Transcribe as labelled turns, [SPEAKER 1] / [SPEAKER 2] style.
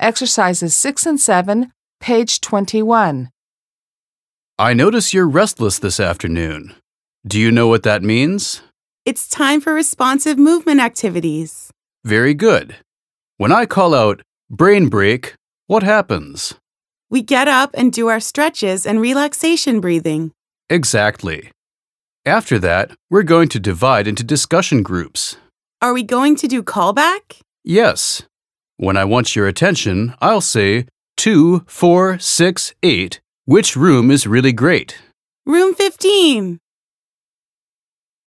[SPEAKER 1] exercises 6 and 7, page 21.
[SPEAKER 2] I notice you're restless this afternoon. Do you know what that means?
[SPEAKER 3] It's time for responsive movement activities.
[SPEAKER 2] Very good. When I call out brain break, what happens?
[SPEAKER 3] We get up and do our stretches and relaxation breathing.
[SPEAKER 2] Exactly. After that, we're going to divide into discussion groups.
[SPEAKER 3] Are we going to do callback?
[SPEAKER 2] Yes. When I want your attention, I'll say 2, 4, 6, 8. Which room is really great?
[SPEAKER 3] Room 15.